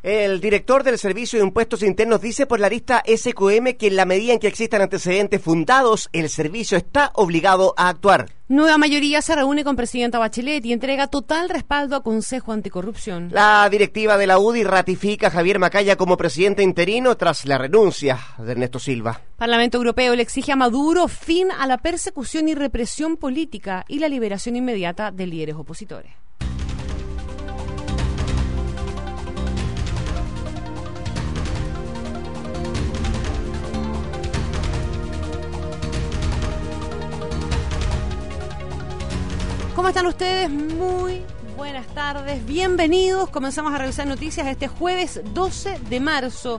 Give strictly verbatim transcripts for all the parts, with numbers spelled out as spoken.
El director del Servicio de Impuestos Internos dice por la lista S Q M que en la medida en que existan antecedentes fundados, el servicio está obligado a actuar. Nueva mayoría se reúne con presidenta Bachelet y entrega total respaldo a Consejo Anticorrupción. La directiva de la U D I ratifica a Javier Macaya como presidente interino tras la renuncia de Ernesto Silva. Parlamento Europeo le exige a Maduro fin a la persecución y represión política y la liberación inmediata de líderes opositores. ¿Cómo están ustedes? Muy buenas tardes, bienvenidos. Comenzamos a revisar noticias este jueves doce de marzo,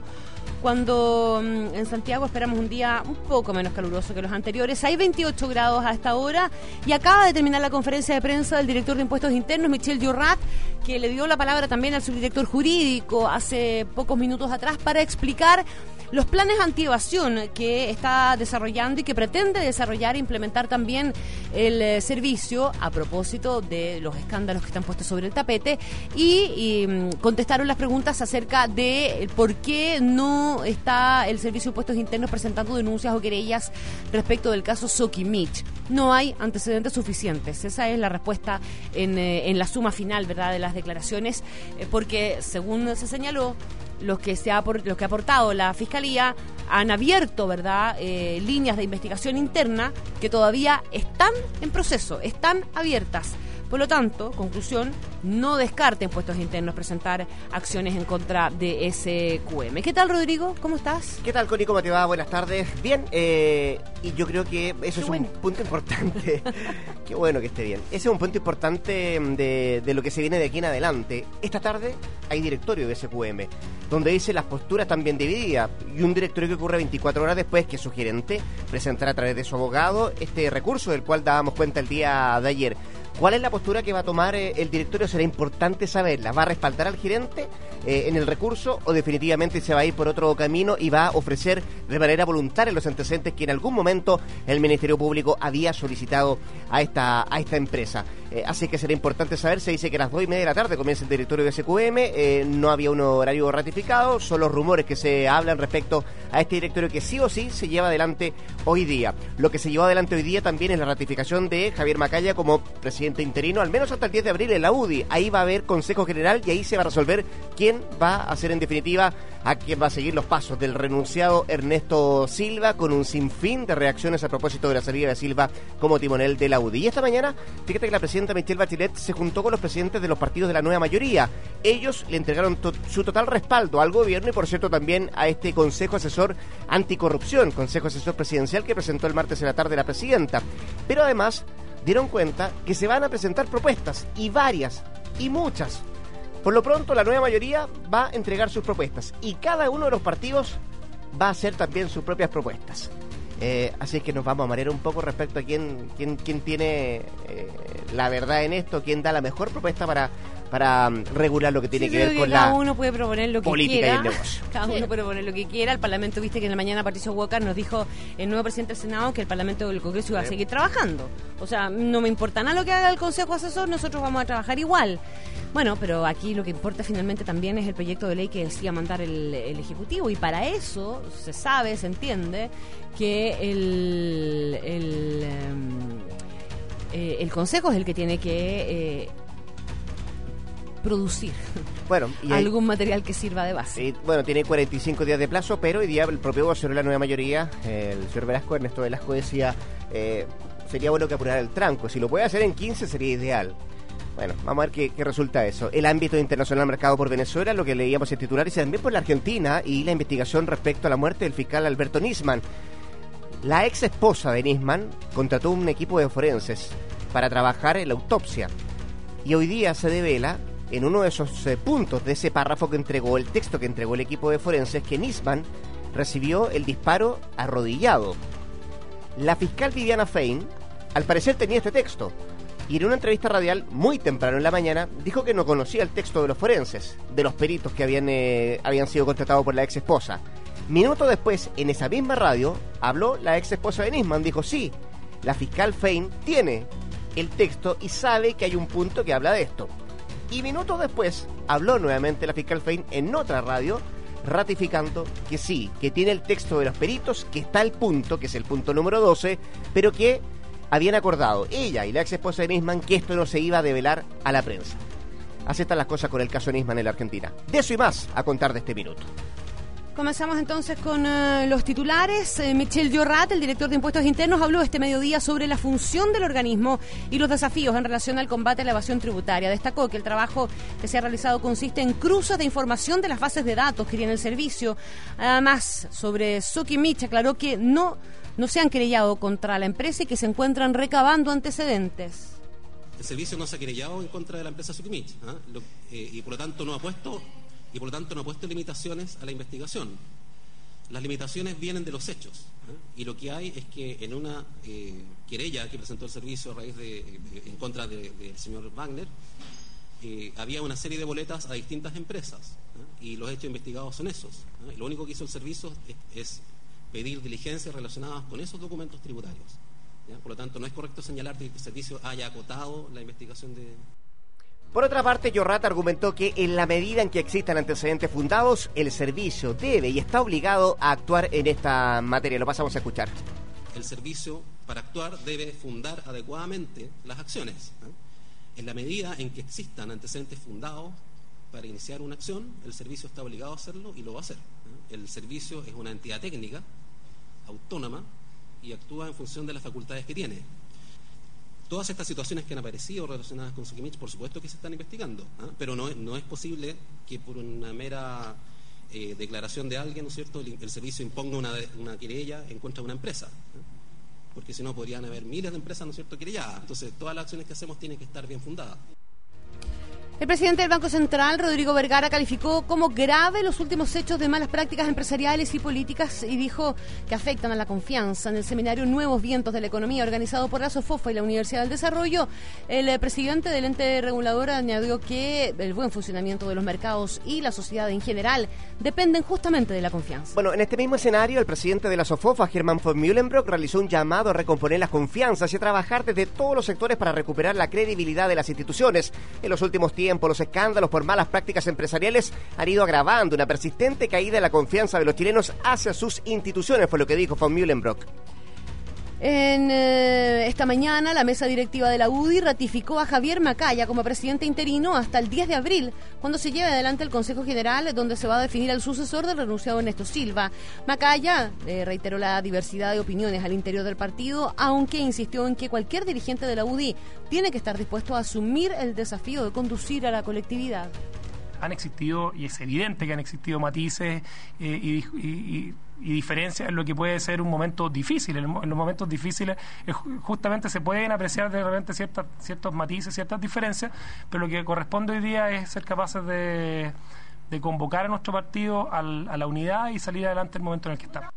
cuando en Santiago esperamos un día un poco menos caluroso que los anteriores. Hay veintiocho grados a esta hora y acaba de terminar la conferencia de prensa del director de Impuestos Internos, Michel Llorrat, que le dio la palabra también al subdirector jurídico hace pocos minutos atrás para explicar los planes antievasión que está desarrollando y que pretende desarrollar e implementar también el eh, servicio a propósito de los escándalos que están puestos sobre el tapete y, y contestaron las preguntas acerca de por qué no está el Servicio de Impuestos Internos presentando denuncias o querellas respecto del caso Soquimich. No hay antecedentes suficientes. Esa es la respuesta en, eh, en la suma final, ¿verdad?, de las declaraciones, eh, porque según se señaló, los que se ha los que ha aportado la Fiscalía han abierto, ¿verdad?, eh, líneas de investigación interna que todavía están en proceso, están abiertas. Por lo tanto, conclusión, no descarta Impuestos Internos presentar acciones en contra de S Q M. ¿Qué tal, Rodrigo? ¿Cómo estás? ¿Qué tal, Connie? ¿Cómo te va? Buenas tardes. Bien, eh, y yo creo que eso Qué es bueno. un punto importante. Qué bueno que esté bien. Ese es un punto importante de, de lo que se viene de aquí en adelante. Esta tarde hay directorio de S Q M, donde dice las posturas están bien divididas, y un directorio que ocurre veinticuatro horas después que su gerente presentará a través de su abogado este recurso del cual dábamos cuenta el día de ayer. ¿Cuál es la postura que va a tomar eh, el directorio? Será importante saberla. ¿Va a respaldar al gerente eh, en el recurso o definitivamente se va a ir por otro camino y va a ofrecer de manera voluntaria los antecedentes que en algún momento el Ministerio Público había solicitado a esta, a esta empresa? Eh, así que será importante saber. Se dice que a las dos y media de la tarde comienza el directorio de S Q M. Eh, no había un horario ratificado. Son los rumores que se hablan respecto a este directorio que sí o sí se lleva adelante hoy día. Lo que se llevó adelante hoy día también es la ratificación de Javier Macaya como presidente interino, al menos hasta el diez de abril en la U D I. Ahí va a haber Consejo General y ahí se va a resolver quién va a ser en definitiva a quién va a seguir los pasos del renunciado Ernesto Silva, con un sinfín de reacciones a propósito de la salida de Silva como timonel de la U D I. Y esta mañana, fíjate que la presidenta Michelle Bachelet se juntó con los presidentes de los partidos de la nueva mayoría. Ellos le entregaron to- su total respaldo al gobierno y, por cierto, también a este Consejo Asesor Anticorrupción, Consejo Asesor Presidencial que presentó el martes en la tarde la presidenta. Pero además dieron cuenta que se van a presentar propuestas, y varias, y muchas. Por lo pronto, la nueva mayoría va a entregar sus propuestas, y cada uno de los partidos va a hacer también sus propias propuestas. Eh, así es que nos vamos a marear un poco respecto a quién, quién, quién tiene eh, la verdad en esto, quién da la mejor propuesta para, para um, regular lo que tiene sí, que ver que con cada la uno puede proponer lo que política quiera. y el negocio. Cada uno puede proponer lo que quiera. El Parlamento, viste que en la mañana Patricio Walker nos dijo, el nuevo presidente del Senado, que el Parlamento del Congreso iba a seguir trabajando. O sea, no me importa nada lo que haga el Consejo Asesor, nosotros vamos a trabajar igual. Bueno, pero aquí lo que importa finalmente también es el proyecto de ley que decía mandar el, el Ejecutivo, y para eso se sabe, se entiende que el el, um, eh, el Consejo es el que tiene que eh, producir bueno, y hay, algún material que sirva de base. Y, bueno, tiene cuarenta y cinco días de plazo, pero hoy día el propio vocero de la nueva mayoría, el señor Velasco, Ernesto Velasco, decía eh, sería bueno que apurara el tranco. Si lo puede hacer en quince sería ideal. Bueno, vamos a ver qué, qué resulta eso. El ámbito internacional marcado por Venezuela, lo que leíamos en titulares, y también por la Argentina y la investigación respecto a la muerte del fiscal Alberto Nisman. La ex esposa de Nisman contrató un equipo de forenses para trabajar en la autopsia. Y hoy día se devela, en uno de esos eh, puntos de ese párrafo que entregó, el texto que entregó el equipo de forenses, que Nisman recibió el disparo arrodillado. La fiscal Viviana Fein, al parecer, tenía este texto. Y en una entrevista radial muy temprano en la mañana dijo que no conocía el texto de los forenses, de los peritos que habían, eh, habían sido contratados por la ex esposa. Minutos después, en esa misma radio, habló la ex esposa de Nisman. Dijo, sí, la fiscal Fein tiene el texto y sabe que hay un punto que habla de esto. Y minutos después habló nuevamente la fiscal Fein en otra radio, ratificando que sí, que tiene el texto de los peritos, que está el punto, que es el punto número doce, pero que habían acordado ella y la ex esposa de Nisman que esto no se iba a develar a la prensa. Así están las cosas con el caso Nisman en la Argentina. De eso y más a contar de este minuto. Comenzamos entonces con uh, los titulares. Eh, Michel Llorrat, el director de Impuestos Internos, habló este mediodía sobre la función del organismo y los desafíos en relación al combate a la evasión tributaria. Destacó que el trabajo que se ha realizado consiste en cruces de información de las bases de datos que tiene el servicio. Además, sobre Sokimich, aclaró que no, no se han querellado contra la empresa y que se encuentran recabando antecedentes. El servicio no se ha querellado en contra de la empresa Sokimich, ¿eh? Lo, eh, y por lo tanto no ha puesto... y por lo tanto no ha puesto limitaciones a la investigación. Las limitaciones vienen de los hechos, ¿eh? Y lo que hay es que en una eh, querella que presentó el servicio a raíz de, de en contra del de, de señor Wagner, eh, había una serie de boletas a distintas empresas, ¿eh? Y los hechos investigados son esos, ¿eh? Y lo único que hizo el servicio es, es pedir diligencias relacionadas con esos documentos tributarios, ¿ya? Por lo tanto, no es correcto señalar que el servicio haya acotado la investigación de... Por otra parte, Llorrat argumentó que en la medida en que existan antecedentes fundados, el servicio debe y está obligado a actuar en esta materia. Lo pasamos a escuchar. El servicio, para actuar, debe fundar adecuadamente las acciones, ¿eh? En la medida en que existan antecedentes fundados para iniciar una acción, el servicio está obligado a hacerlo y lo va a hacer, ¿eh? El servicio es una entidad técnica, autónoma, y actúa en función de las facultades que tiene. Todas estas situaciones que han aparecido relacionadas con Sokimich, por supuesto que se están investigando, ¿eh? Pero no, no es posible que por una mera eh, declaración de alguien, ¿no es cierto?, el, el servicio imponga una, una querella en contra de una empresa, ¿eh? Porque si no podrían haber miles de empresas, ¿no es cierto?, querelladas. Entonces todas las acciones que hacemos tienen que estar bien fundadas. El presidente del Banco Central, Rodrigo Vergara, calificó como grave los últimos hechos de malas prácticas empresariales y políticas y dijo que afectan a la confianza. En el seminario Nuevos Vientos de la Economía, organizado por la SOFOFA y la Universidad del Desarrollo, el presidente del ente regulador añadió que el buen funcionamiento de los mercados y la sociedad en general dependen justamente de la confianza. Bueno, en este mismo escenario, el presidente de la SOFOFA, Herman von Mühlenbrock, realizó un llamado a recomponer las confianzas y a trabajar desde todos los sectores para recuperar la credibilidad de las instituciones. En los últimos tiempos, los escándalos por malas prácticas empresariales han ido agravando una persistente caída de la confianza de los chilenos hacia sus instituciones, fue lo que dijo von Mühlenbrock. En eh, esta mañana, la mesa directiva de la U D I ratificó a Javier Macaya como presidente interino hasta el diez de abril, cuando se lleve adelante el Consejo General, donde se va a definir al sucesor del renunciado Ernesto Silva. Macaya eh, reiteró la diversidad de opiniones al interior del partido, aunque insistió en que cualquier dirigente de la U D I tiene que estar dispuesto a asumir el desafío de conducir a la colectividad. Han existido, y es evidente que han existido matices eh, y, y, y, y diferencias en lo que puede ser un momento difícil. En, en los momentos difíciles eh, justamente se pueden apreciar de repente ciertas, ciertos matices, ciertas diferencias, pero lo que corresponde hoy día es ser capaces de, de convocar a nuestro partido al, a la unidad y salir adelante en el momento en el que estamos.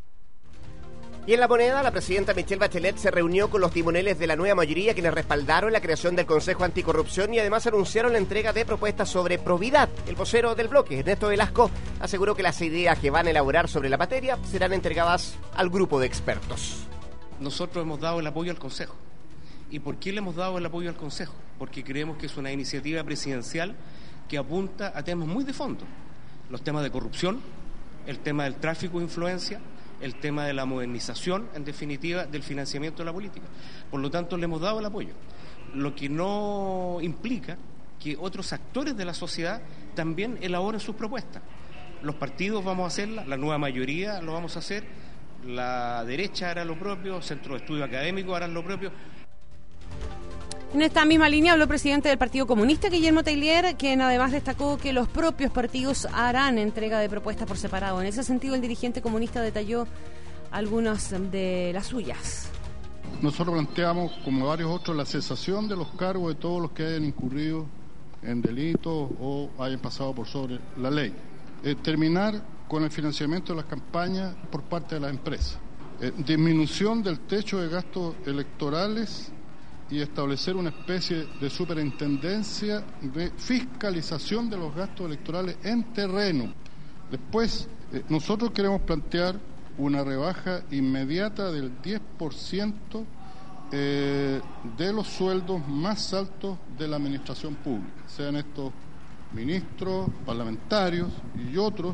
Y en La Moneda, la presidenta Michelle Bachelet se reunió con los timoneles de la nueva mayoría, quienes respaldaron la creación del Consejo Anticorrupción y además anunciaron la entrega de propuestas sobre probidad. El vocero del bloque, Ernesto Velasco, aseguró que las ideas que van a elaborar sobre la materia serán entregadas al grupo de expertos. Nosotros hemos dado el apoyo al Consejo. ¿Y por qué le hemos dado el apoyo al Consejo? Porque creemos que es una iniciativa presidencial que apunta a temas muy de fondo. Los temas de corrupción, el tema del tráfico de influencia, el tema de la modernización, en definitiva, del financiamiento de la política. Por lo tanto, le hemos dado el apoyo, lo que no implica que otros actores de la sociedad también elaboren sus propuestas. Los partidos vamos a hacerlas, la nueva mayoría lo vamos a hacer, la derecha hará lo propio, centros de estudio académicos harán lo propio. En esta misma línea habló el presidente del Partido Comunista, Guillermo Teillier, quien además destacó que los propios partidos harán entrega de propuestas por separado. En ese sentido, el dirigente comunista detalló algunas de las suyas. Nosotros planteamos, como varios otros, la cesación de los cargos de todos los que hayan incurrido en delitos o hayan pasado por sobre la ley. Eh, terminar con el financiamiento de las campañas por parte de las empresas. Eh, disminución del techo de gastos electorales y establecer una especie de superintendencia de fiscalización de los gastos electorales en terreno. Después, eh, nosotros queremos plantear una rebaja inmediata del diez por ciento eh, de los sueldos más altos de la administración pública, sean estos ministros, parlamentarios y otros.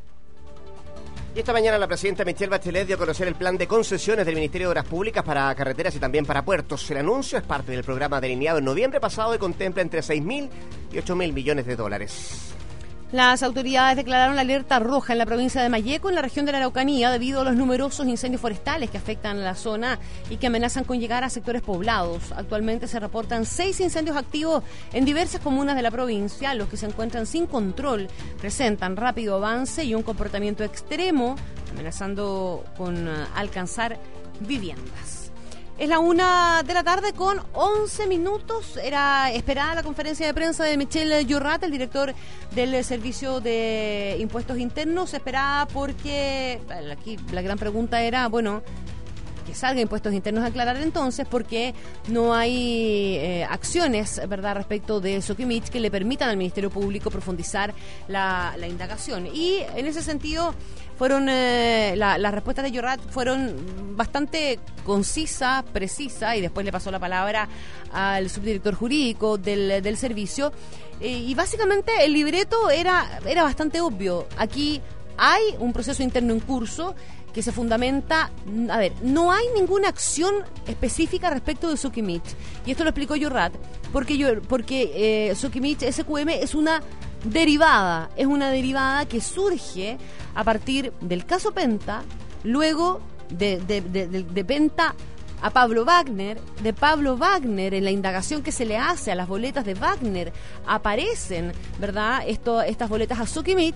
Y esta mañana la presidenta Michelle Bachelet dio a conocer el plan de concesiones del Ministerio de Obras Públicas para carreteras y también para puertos. El anuncio es parte del programa delineado en noviembre pasado y contempla entre seis mil y ocho mil millones de dólares. Las autoridades declararon la alerta roja en la provincia de Malleco, en la región de la Araucanía, debido a los numerosos incendios forestales que afectan la zona y que amenazan con llegar a sectores poblados. Actualmente se reportan seis incendios activos en diversas comunas de la provincia. Los que se encuentran sin control presentan rápido avance y un comportamiento extremo, amenazando con uh, alcanzar viviendas. Es la una de la tarde con once minutos. Era esperada la conferencia de prensa de Michel Llorrat, el director del Servicio de Impuestos Internos. Se esperaba porque aquí la gran pregunta era, bueno, que salga Impuestos Internos a aclarar entonces porque no hay eh, acciones, ¿verdad?, respecto de Soquimich que le permitan al Ministerio Público profundizar la, la indagación. Y en ese sentido fueron eh, la, las respuestas de Llorrat fueron bastante concisas, precisas, y después le pasó la palabra al subdirector jurídico del, del servicio. Eh, y básicamente el libreto era, era bastante obvio. Aquí hay un proceso interno en curso que se fundamenta, a ver, no hay ninguna acción específica respecto de Soquimich, y esto lo explicó Llorrat, porque yo, porque eh, Soquimich S Q M es una derivada, es una derivada que surge a partir del caso Penta, luego de, de, de, de, de Penta a Pablo Wagner, de Pablo Wagner, en la indagación que se le hace a las boletas de Wagner, aparecen, ¿verdad?, Esto, estas boletas a Soquimich.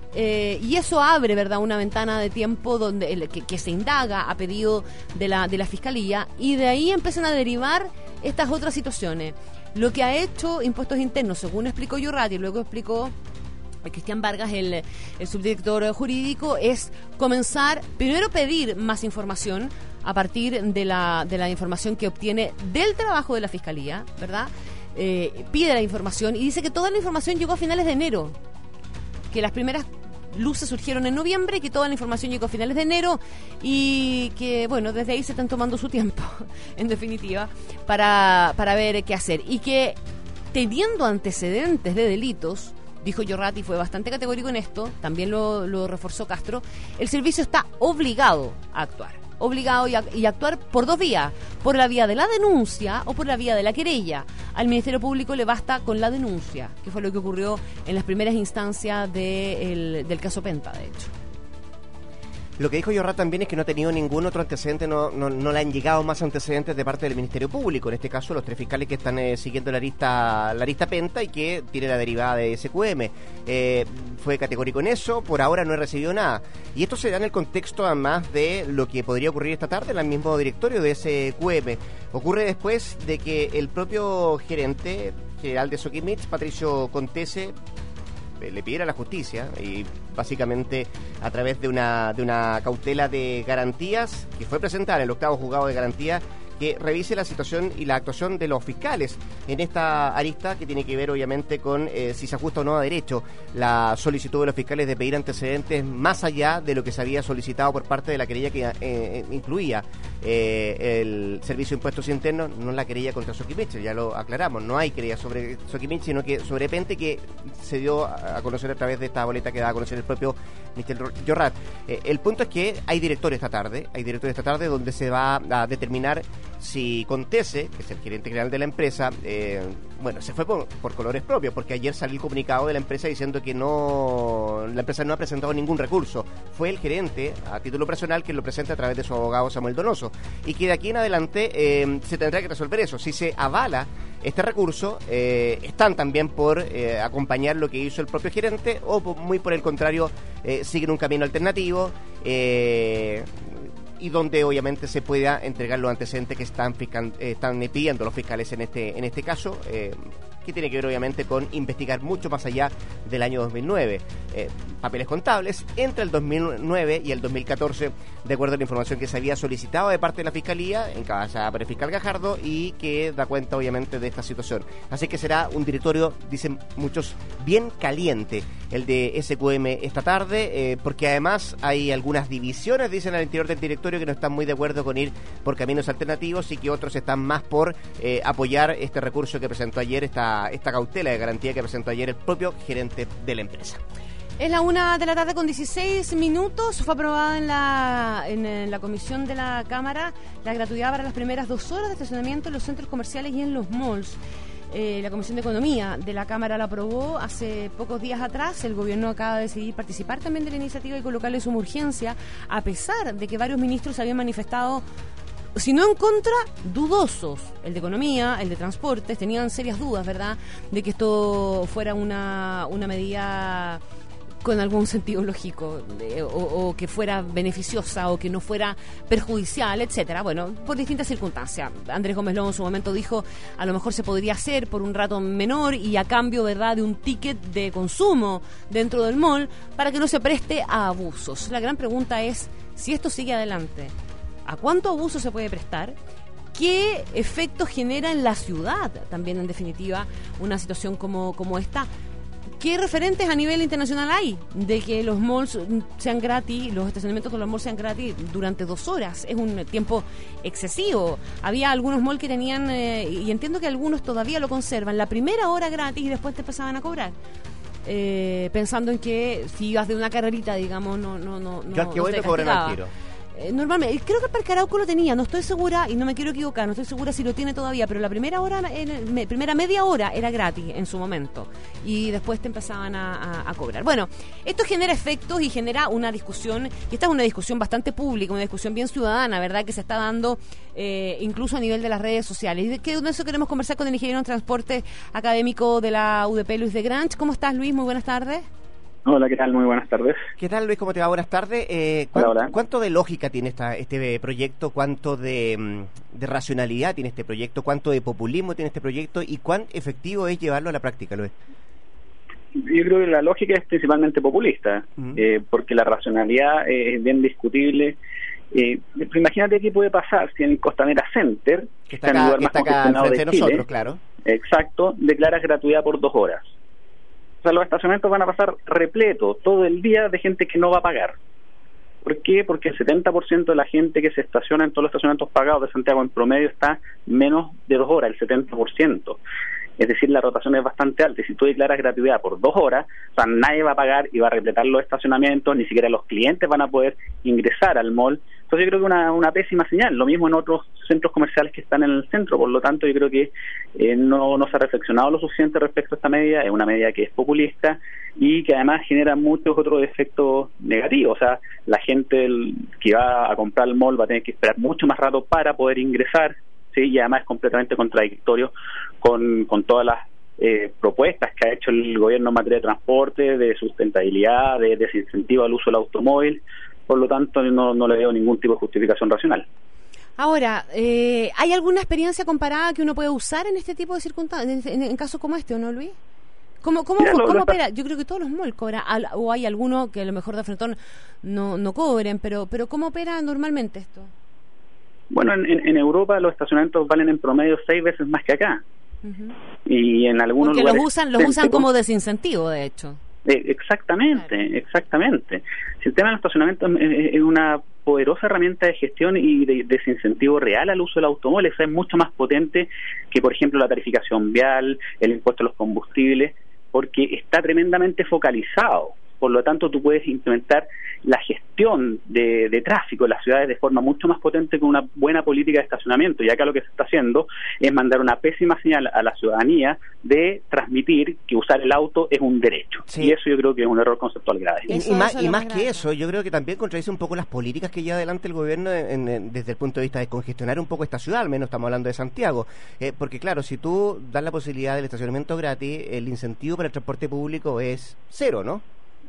Eh, y eso abre, ¿verdad?, una ventana de tiempo donde el, que, que se indaga a pedido de la, de la Fiscalía, y de ahí empiezan a derivar estas otras situaciones. Lo que ha hecho Impuestos Internos, según explicó Llorrat y luego explicó Cristian Vargas, el, el subdirector jurídico, es comenzar, primero pedir más información a partir de la, de la información que obtiene del trabajo de la Fiscalía, ¿verdad? Eh, pide la información y dice que toda la información llegó a finales de enero, que las primeras luces surgieron en noviembre y que toda la información llegó a finales de enero y que, bueno, desde ahí se están tomando su tiempo, en definitiva, para, para ver qué hacer. Y que teniendo antecedentes de delitos, dijo Llorrat y fue bastante categórico en esto, también lo, lo reforzó Castro, el servicio está obligado a actuar. obligado y, a, y actuar por dos vías, por la vía de la denuncia o por la vía de la querella. Al Ministerio Público le basta con la denuncia, que fue lo que ocurrió en las primeras instancias de el, del caso Penta, de hecho. Lo que dijo Llorrat también es que no ha tenido ningún otro antecedente, no, no, no le han llegado más antecedentes de parte del Ministerio Público, en este caso los tres fiscales que están eh, siguiendo la arista, la arista Penta y que tiene la derivada de S Q M. Eh, fue categórico en eso, por ahora no he recibido nada. Y esto se da en el contexto además de lo que podría ocurrir esta tarde en el mismo directorio de S Q M. Ocurre después de que el propio gerente general de Soquimich, Patricio Contese, le pidiera a la justicia y básicamente a través de una de una cautela de garantías que fue presentada en el octavo juzgado de garantía, que revise la situación y la actuación de los fiscales en esta arista que tiene que ver obviamente con eh, si se ajusta o no a derecho la solicitud de los fiscales de pedir antecedentes más allá de lo que se había solicitado por parte de la querella que eh, incluía eh, el Servicio de Impuestos Internos, no la querella contra Soquimich, ya lo aclaramos, no hay querella sobre Soquimich, sino que sobre Pente, que se dio a conocer a través de esta boleta que da a conocer el propio mister Llorrat. Eh, el punto es que hay director esta tarde, hay director esta tarde donde se va a determinar si Contese, que es el gerente general de la empresa, eh, bueno, se fue por, por colores propios, porque ayer salió el comunicado de la empresa diciendo que no, la empresa no ha presentado ningún recurso. Fue el gerente, a título personal, quien lo presenta a través de su abogado Samuel Donoso, y que de aquí en adelante eh, se tendrá que resolver eso. Si se avala este recurso, eh, están también por eh, acompañar lo que hizo el propio gerente, o por, muy por el contrario, eh, siguen un camino alternativo, eh, y donde obviamente se pueda entregar los antecedentes que están fiscal, eh, están pidiendo los fiscales en este en este caso, eh, que tiene que ver obviamente con investigar mucho más allá del año dos mil nueve. Eh, papeles contables entre el dos mil nueve y el dos mil catorce, de acuerdo a la información que se había solicitado de parte de la Fiscalía, encabezada por el fiscal Gajardo, y que da cuenta obviamente de esta situación. Así que será un directorio, dicen muchos, bien caliente el de S Q M esta tarde, eh, porque además hay algunas divisiones, dicen al interior del directorio, que no están muy de acuerdo con ir por caminos alternativos y que otros están más por eh, apoyar este recurso que presentó ayer, esta, esta cautela de garantía que presentó ayer el propio gerente de la empresa. Es la una de la tarde con dieciséis minutos. Fue aprobada en la, en, en la comisión de la Cámara la gratuidad para las primeras dos horas de estacionamiento en los centros comerciales y en los malls. Eh, la Comisión de Economía de la Cámara la aprobó hace pocos días atrás. El gobierno acaba de decidir participar también de la iniciativa y colocarle suma urgencia, a pesar de que varios ministros habían manifestado, si no en contra, dudosos. El de Economía, el de Transportes, tenían serias dudas, ¿verdad?, de que esto fuera una, una medida con algún sentido lógico, eh, o, o que fuera beneficiosa o que no fuera perjudicial, etcétera. Bueno, por distintas circunstancias. Andrés Gómez Lobo en su momento dijo, a lo mejor se podría hacer por un rato menor y a cambio, ¿verdad?, de un ticket de consumo dentro del mall para que no se preste a abusos. La gran pregunta es, si esto sigue adelante, ¿a cuánto abuso se puede prestar? ¿Qué efectos genera en la ciudad? También, en definitiva, una situación como, como esta. ¿Qué referentes a nivel internacional hay de que los malls sean gratis, los estacionamientos con los malls sean gratis durante dos horas? Es un tiempo excesivo. Había algunos malls que tenían, eh, y entiendo que algunos todavía lo conservan, la primera hora gratis y después te empezaban a cobrar. Eh, pensando en que si ibas de una carrerita, digamos, no no no Yo al que voy me cobran al tiro. Normalmente, creo que el Parque Arauco lo tenía, no estoy segura y no me quiero equivocar, no estoy segura si lo tiene todavía, pero la primera hora, en, me, primera media hora era gratis en su momento y después te empezaban a, a, a cobrar. Bueno, esto genera efectos y genera una discusión, y esta es una discusión bastante pública, una discusión bien ciudadana, ¿verdad?, que se está dando eh, incluso a nivel de las redes sociales. Y de, que de eso queremos conversar con el ingeniero en transporte académico de la U D P, Luis de Granch. ¿Cómo estás, Luis? Muy buenas tardes. Hola, ¿qué tal? Muy buenas tardes. ¿Qué tal, Luis? ¿Cómo te va? Buenas tardes. Eh, ¿cuánto, hola, hola. ¿Cuánto de lógica tiene esta, este proyecto? ¿Cuánto de, de racionalidad tiene este proyecto? ¿Cuánto de populismo tiene este proyecto? ¿Y cuán efectivo es llevarlo a la práctica, Luis? Yo creo que la lógica es principalmente populista, uh-huh. eh, porque la racionalidad eh, es bien discutible. Eh, imagínate qué puede pasar si en Costanera Center, que está acá, que está acá frente de nosotros, Chile, claro. Exacto, declaras gratuidad por dos horas. O sea, los estacionamientos van a pasar repletos todo el día de gente que no va a pagar. ¿Por qué? Porque el setenta por ciento de la gente que se estaciona en todos los estacionamientos pagados de Santiago en promedio está menos de dos horas, el setenta por ciento. Es decir, la rotación es bastante alta. Y si tú declaras gratuidad por dos horas, o sea, nadie va a pagar y va a repletar los estacionamientos, ni siquiera los clientes van a poder ingresar al mall. Entonces yo creo que una una pésima señal. Lo mismo en otros centros comerciales que están en el centro. Por lo tanto, yo creo que eh, no, no se ha reflexionado lo suficiente respecto a esta medida. Es una medida que es populista y que además genera muchos otros efectos negativos. O sea, la gente el, que va a comprar al mall va a tener que esperar mucho más rato para poder ingresar. Sí, y además es completamente contradictorio con, con todas las eh, propuestas que ha hecho el gobierno en materia de transporte, de sustentabilidad, de desincentivo al uso del automóvil. Por lo tanto, no, no le veo ningún tipo de justificación racional. Ahora, eh, ¿hay alguna experiencia comparada que uno puede usar en este tipo de circunstancias, en, en, en casos como este, o no, Luis? ¿Cómo, cómo, Mira, lo, ¿cómo lo opera? Está... Yo creo que todos los malls cobran, o hay alguno que a lo mejor de frentón no, no cobren, pero, pero ¿cómo opera normalmente esto? Bueno, en, en Europa los estacionamientos valen en promedio seis veces más que acá. Uh-huh. Y en algunos Porque lugares... los usan, los usan como desincentivo, de hecho. Eh, exactamente, claro. exactamente. Si el tema del estacionamiento es, es una poderosa herramienta de gestión y de desincentivo real al uso del automóvil, eso es mucho más potente que, por ejemplo, la tarificación vial, el impuesto a los combustibles, porque está tremendamente focalizado. Por lo tanto, tú puedes implementar la gestión de, de tráfico en las ciudades de forma mucho más potente con una buena política de estacionamiento. Y acá lo que se está haciendo es mandar una pésima señal a la ciudadanía de transmitir que usar el auto es un derecho. Sí. Y eso yo creo que es un error conceptual grave. Y, y más, y más que eso, yo creo que también contradice un poco las políticas que lleva adelante el gobierno en, en, desde el punto de vista de congestionar un poco esta ciudad, al menos estamos hablando de Santiago. Eh, porque claro, si tú das la posibilidad del estacionamiento gratis, el incentivo para el transporte público es cero, ¿no?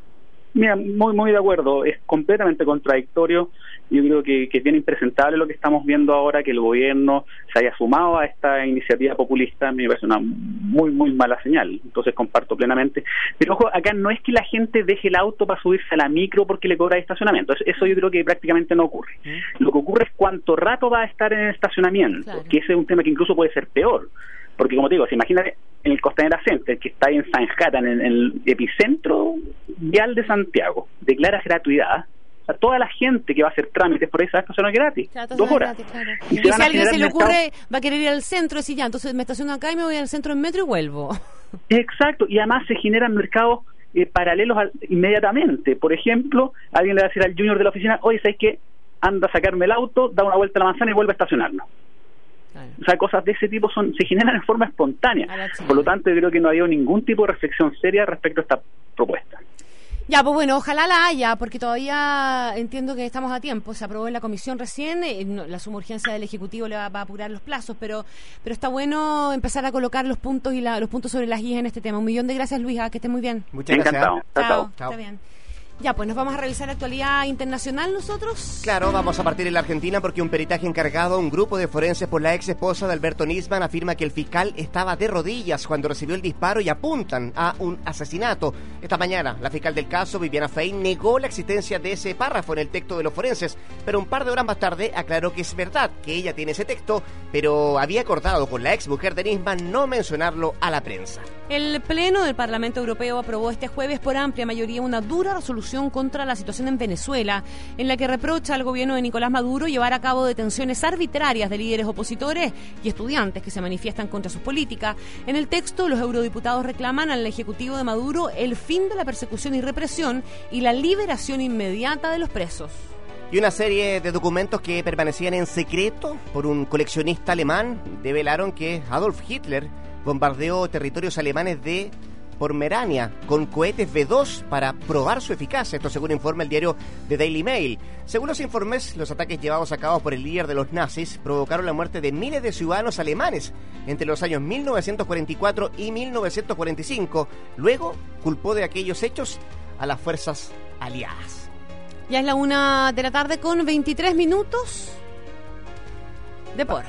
Mira, muy muy de acuerdo, es completamente contradictorio. Yo creo que, que es bien impresentable lo que estamos viendo ahora, que el gobierno se haya sumado a esta iniciativa populista. Me parece una muy muy mala señal, entonces comparto plenamente. Pero ojo, acá no es que la gente deje el auto para subirse a la micro porque le cobra estacionamiento, eso yo creo que prácticamente no ocurre. ¿Mm? Lo que ocurre es cuánto rato va a estar en el estacionamiento, claro. Que ese es un tema que incluso puede ser peor. Porque como te digo, si imagínate en el Costanera Center, que está ahí en Sanjata, en el, en el epicentro vial de Santiago, declara gratuidad. O sea, toda la gente que va a hacer trámites por ahí se va a estacionar gratis, claro, dos horas. Gratis, claro. Y, y si a alguien se le ocurre, mercado... va a querer ir al centro, decir ya, entonces me estaciono acá y me voy al centro en metro y vuelvo. Exacto, y además se generan mercados eh, paralelos al, inmediatamente. Por ejemplo, alguien le va a decir al junior de la oficina, oye, ¿sabes qué? Anda a sacarme el auto, da una vuelta a la manzana y vuelve a estacionarlo. Claro. O sea, cosas de ese tipo son se generan en forma espontánea. Por lo tanto, yo creo que no ha habido ningún tipo de reflexión seria respecto a esta propuesta. Ya, pues bueno, ojalá la haya, porque todavía entiendo que estamos a tiempo. Se aprobó en la comisión recién, eh, no, la suma urgencia del Ejecutivo le va, va a apurar los plazos, pero pero está bueno empezar a colocar los puntos y la, los puntos sobre las guías en este tema. Un millón de gracias, Luisa, que esté muy bien. Muchas gracias. Encantado. Chao, chao. Chao. Está bien. Ya, pues nos vamos a revisar la actualidad internacional nosotros. Claro, vamos a partir en la Argentina porque un peritaje encargado a un grupo de forenses por la ex esposa de Alberto Nisman afirma que el fiscal estaba de rodillas cuando recibió el disparo y apuntan a un asesinato. Esta mañana, la fiscal del caso, Viviana Fein, negó la existencia de ese párrafo en el texto de los forenses, pero un par de horas más tarde aclaró que es verdad que ella tiene ese texto, pero había acordado con la ex mujer de Nisman no mencionarlo a la prensa. El Pleno del Parlamento Europeo aprobó este jueves por amplia mayoría una dura resolución contra la situación en Venezuela, en la que reprocha al gobierno de Nicolás Maduro llevar a cabo detenciones arbitrarias de líderes opositores y estudiantes que se manifiestan contra sus políticas. En el texto, los eurodiputados reclaman al Ejecutivo de Maduro el fin de la persecución y represión y la liberación inmediata de los presos. Y una serie de documentos que permanecían en secreto por un coleccionista alemán develaron que Adolf Hitler bombardeó territorios alemanes de Pomerania con cohetes ve dos para probar su eficacia. Esto según informa el diario The Daily Mail. Según los informes, los ataques llevados a cabo por el líder de los nazis provocaron la muerte de miles de ciudadanos alemanes entre los años mil novecientos cuarenta y cuatro y mil novecientos cuarenta y cinco. Luego culpó de aquellos hechos a las fuerzas aliadas. Ya es la una de la tarde con veintitrés minutos. Deporte.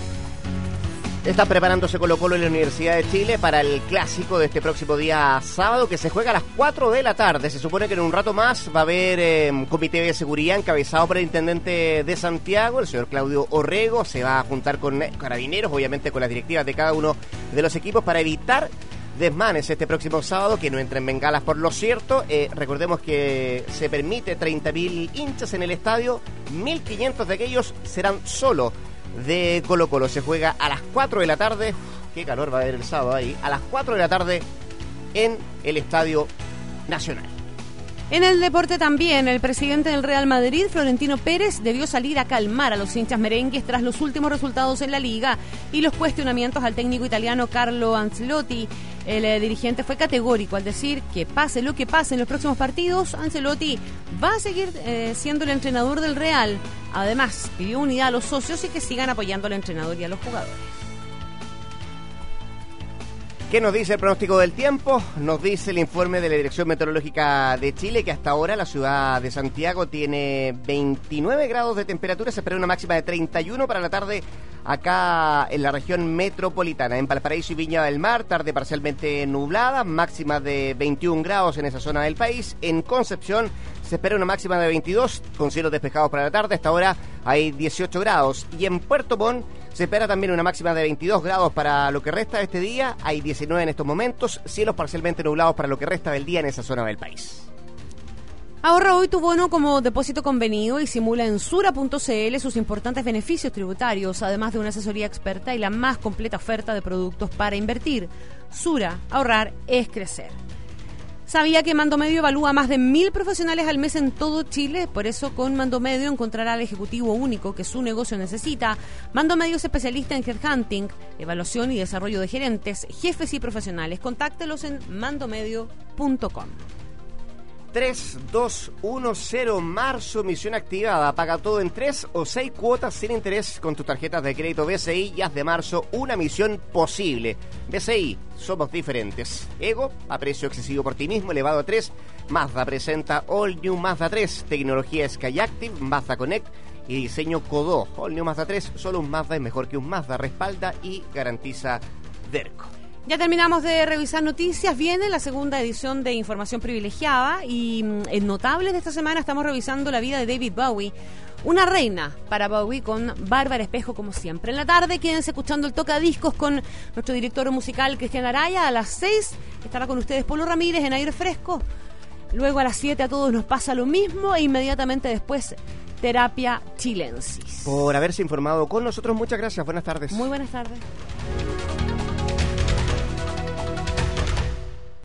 Está preparándose Colo-Colo en la Universidad de Chile para el clásico de este próximo día sábado, que se juega a las cuatro de la tarde. Se supone que en un rato más va a haber eh, un comité de seguridad encabezado por el intendente de Santiago, el señor Claudio Orrego. Se va a juntar con carabineros, obviamente con las directivas de cada uno de los equipos, para evitar desmanes este próximo sábado, que no entren bengalas por lo cierto. Eh, recordemos que se permite treinta mil hinchas en el estadio, mil quinientos de aquellos serán solo de Colo-Colo. Se juega a las cuatro de la tarde. Uf, qué calor va a haber el sábado ahí. A las cuatro de la tarde en el Estadio Nacional. En el deporte también, el presidente del Real Madrid, Florentino Pérez, debió salir a calmar a los hinchas merengues tras los últimos resultados en la Liga y los cuestionamientos al técnico italiano Carlo Ancelotti. El eh, dirigente fue categórico al decir que pase lo que pase en los próximos partidos, Ancelotti va a seguir eh, siendo el entrenador del Real. Además, pidió unidad a los socios y que sigan apoyando al entrenador y a los jugadores. ¿Qué nos dice el pronóstico del tiempo? Nos dice el informe de la Dirección Meteorológica de Chile que hasta ahora la ciudad de Santiago tiene veintinueve grados de temperatura. Se espera una máxima de treinta y uno para la tarde acá en la región metropolitana. En Valparaíso y Viña del Mar, tarde parcialmente nublada, máxima de veintiún grados en esa zona del país. En Concepción se espera una máxima de veintidós con cielos despejados para la tarde. Hasta ahora hay dieciocho grados. Y en Puerto Montt se espera también una máxima de veintidós grados para lo que resta de este día. Hay diecinueve en estos momentos. Cielos parcialmente nublados para lo que resta del día en esa zona del país. Ahorra hoy tu bono como depósito convenido y simula en sura punto c l sus importantes beneficios tributarios, además de una asesoría experta y la más completa oferta de productos para invertir. Sura, ahorrar es crecer. ¿Sabía que Mando Medio evalúa a más de mil profesionales al mes en todo Chile? Por eso con Mando Medio encontrará al ejecutivo único que su negocio necesita. Mando Medio es especialista en headhunting, evaluación y desarrollo de gerentes, jefes y profesionales. Contáctelos en mandomedio punto com. tres dos uno cero, marzo, misión activada. Paga todo en tres o seis cuotas sin interés con tus tarjetas de crédito B C I y haz de marzo una misión posible. B C I, somos diferentes. Ego, a precio excesivo por ti mismo, elevado a tres. Mazda presenta All New Mazda tres, tecnología Skyactiv, Mazda Connect y diseño Kodō. All New Mazda tres, solo un Mazda es mejor que un Mazda, respalda y garantiza Derco. Ya terminamos de revisar noticias, viene la segunda edición de Información Privilegiada y en Notables de esta semana estamos revisando la vida de David Bowie. Una reina para Bowie con Bárbara Espejo como siempre. En la tarde quédense escuchando el Tocadiscos con nuestro director musical Cristian Araya. A las seis estará con ustedes Polo Ramírez en Aire Fresco. Luego a las siete a todos nos pasa lo mismo e inmediatamente después Terapia Chilensis. Por haberse informado con nosotros, muchas gracias. Buenas tardes. Muy buenas tardes.